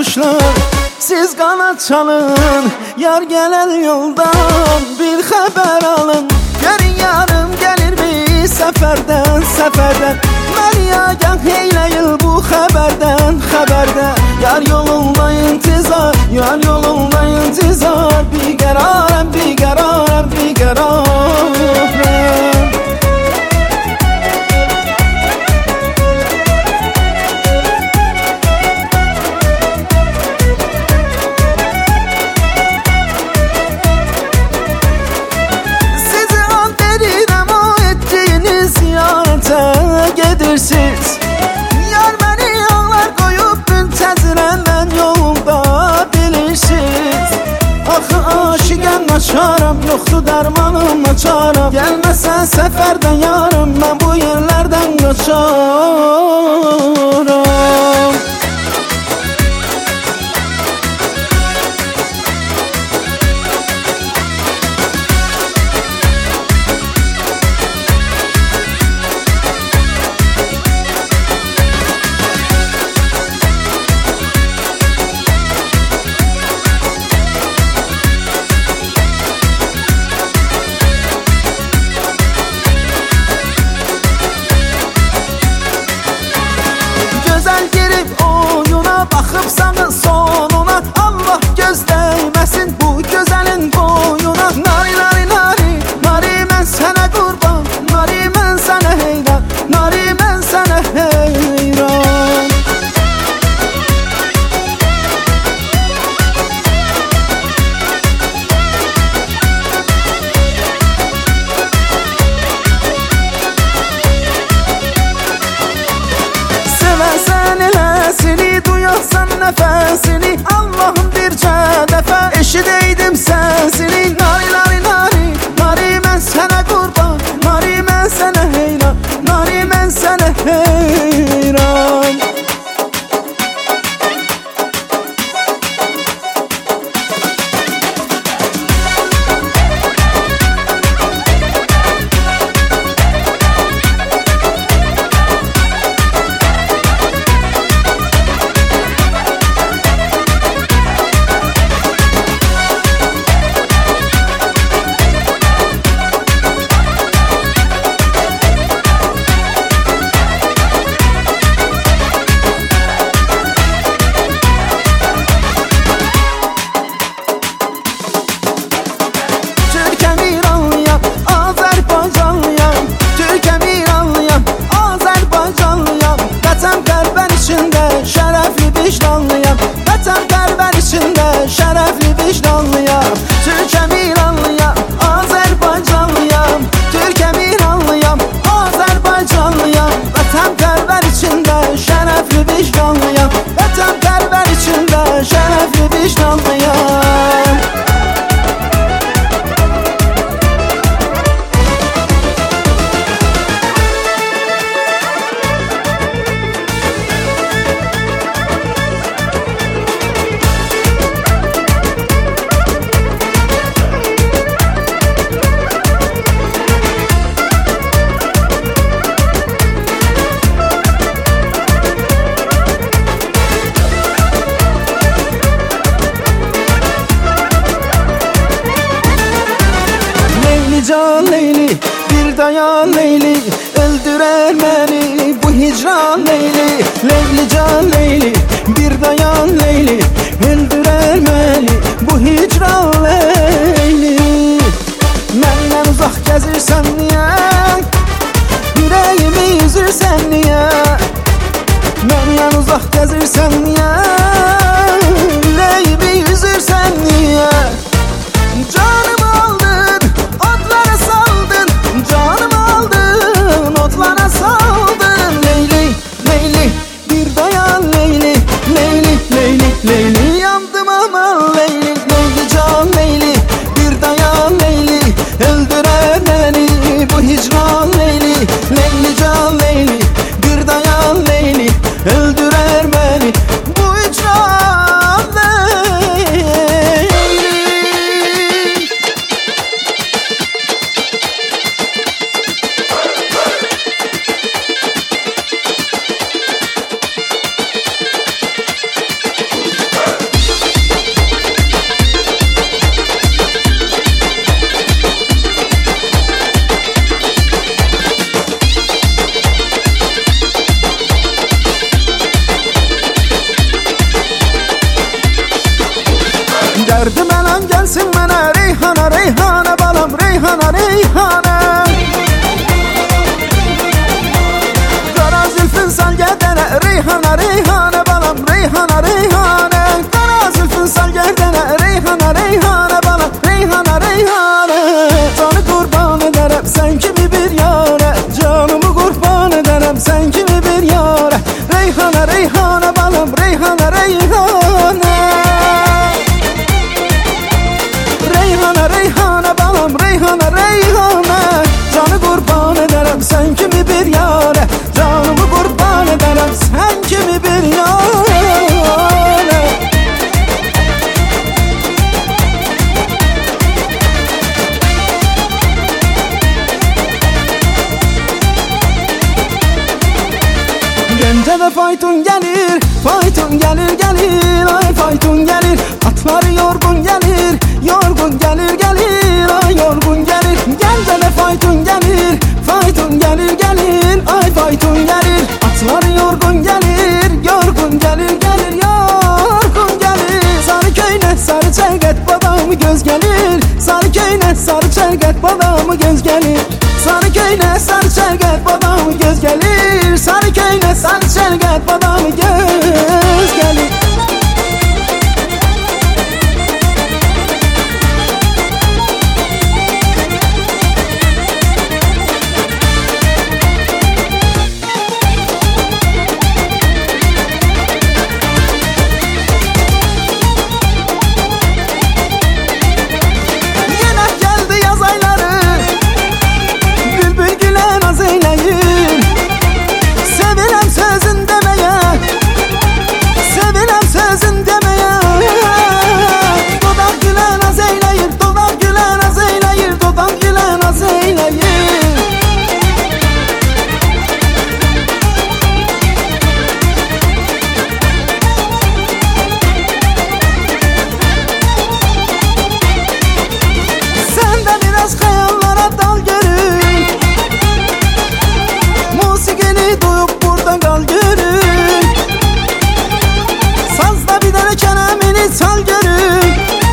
quşlar, siz qanad çalın. Yar gələn yoldan bir xəbər alın. Görün yarım gəlirmi səfərdən, səfərdən. Məni agah eyləyin bu xəbərdən, xəbərdən. Yar yolunda intizar, yar yolunda intizar. Bir qərarəm, bir qərarəm, bir qərarəm. Gedirsiniz. Yar məni yollar qoyub müntəzirəm mən yolda bilirsiniz. Axı aşiqəm açaram, yoxdur dərmanım açaram. Gəlməsən səfərdən yarım, mən bu yerlərdən qaçaram. Baxıb sağın sonuna, Allah göz dəyməsin bu gözəlin boyuna. Nari, nari, nari, nari mən sənə qurban, nari mən sənə heyran, nari mən sənə heyran. Sevəsən eləsini, duyarsan nəfəsini, Allah'ım bircə dəfə eşidəydim səsini. Nari, nari, nari, nari mən sənə qurban, nari mən sənə heyran, nari mən sənə heyran. Şərəfli vicdanlıyam, vətən qəlbən içində şərəfli vicdanlıyam. Türkəm İranlıyam, Azərbaycanlıyam. Türkəm İranlıyam, Azərbaycanlıyam. Vətən qəlbən içində şərəfli vicdanlıyam. Vətən qəlbən içində şərəfli vicdanlıyam. Can Leyli, bir dayan Leyli, öldürer beni bu hicran Leyli. Leyli can Leyli, bir dayan Leyli, öldürer beni bu hicran Leyli. Məndən uzaq gəzirsən niyə? Yüreğimi üzürsən niyə? Məndən uzaq gəzirsən niyə? Yüreğimi üzürsən niyə? Canımı aldın, otlara saldın. Canımı aldın, otlara saldın. Leyli, Leyli, bir dayan Leyli, Leyli, Leyli, Leyli. Derdim elan gelsin mənə Reyhana, Reyhana balam, Reyhana, Reyhana. Qara zülfün sal gədənə Reyhana, Reyhana balam, Reyhana, Reyhana. Qara zülfün sal gədənə Reyhana, Reyhana balam, Reyhana, Reyhana. Canı qurban edərəm sən kimi bir yara, canımı qurban edərəm sən kimi bir yara. Reyhana, Reyhana balam, Reyhana, Reyhana. Reyhana, Reyhana balam, Reyhana, Reyhana. Canı qurban edərəm sən kimi bir yara, canımı qurban edərəm sən kimi bir yara. Gəncədə fayton gəlir, fayton gəlir, gəlir, ay fayton gəlir. Atları yorgun gəlir, yorgun gəlir, gəlir, ay yorgun gəlir. Gəncədə fayton gəlir, fayton gəlir, gəlir, ay fayton gəlir. Atları yorgun gəlir, yorgun gəlir, gəlir, yorgun gəlir. Sarı köynə, sarı çəlqət, badamı göz gəlir. Sarı köynə, sarı çəlqət, badamı göz gəlir. Sarı köynə, sarı çəlqət, badamı göz gəlir. Sarı köynə, sarı çəlqət, badamı göz gəlir. Sal görüm,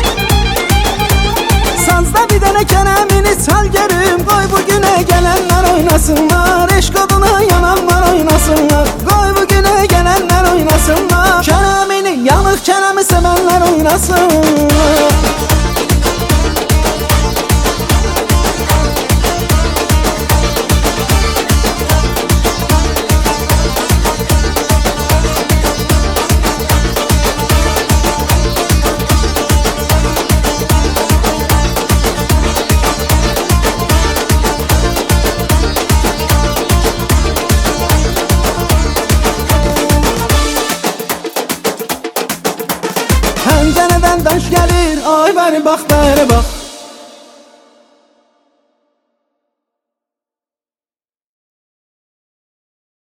sazda bir dənə kələmini sal görüm. Qoy bugünə gələnlər oynasınlar, eşq oduna yananlar oynasınlar. Qoy bugünə gələnlər oynasınlar, kələmini, yanıq kələmi sevənlər oynasınlar. Pəncərədən daş gəlir, ay bəri bax, bəri bax.